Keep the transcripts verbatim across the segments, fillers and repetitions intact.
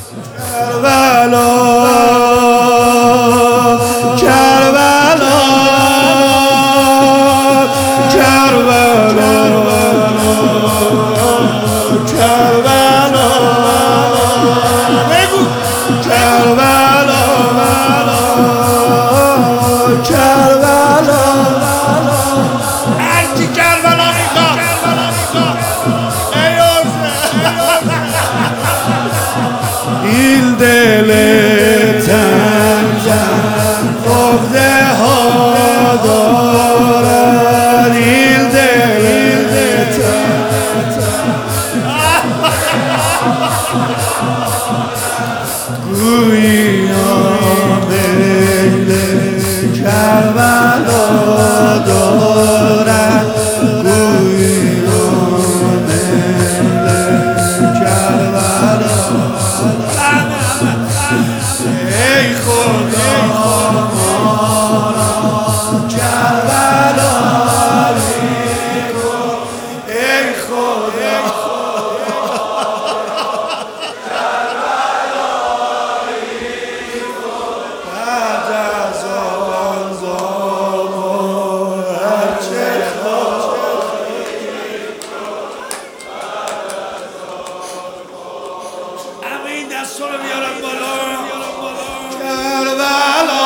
کربلا کربلا کربلا کربلا بگو کربلا کربلا هرچی کربلا میخواد il delle tangent of the hodor il delle guyam bele Kerbela dora guyam bele Kerbela ای خدا کربلا ای خدا بعد از آن زمان هرچه همه این دست رو بیارم بالا کربلا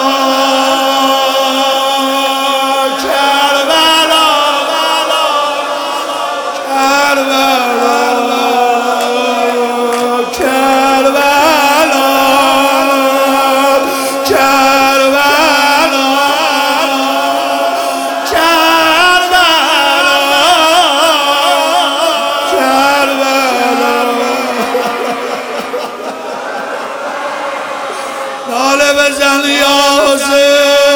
کربلا کربلا کربلا کربلا کربلا ناله بزن یاسر